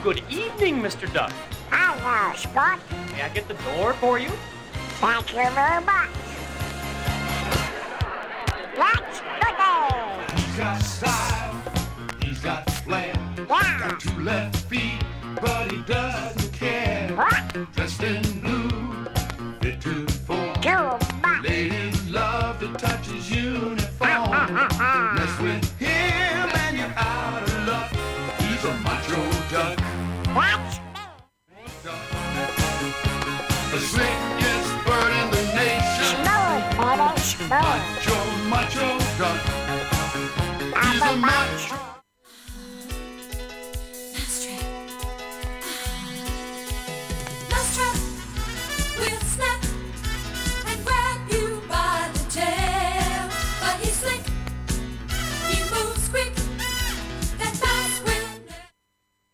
good evening, Mr. Duck. Hello, Spot. May I get the door for you? Thank you very much. Let's go. He's got style, he's got flair. Yeah. Got two left feet, but he doesn't care. What? Dressed in blue, fit to form. Too much. Ladies love to touch his uniform. Mess with him and you're out of luck. He's a macho duck. That's The slickest bird in the nation. smooth, baby, smooth. Macho, macho duck. He's I'm a a macho. macho.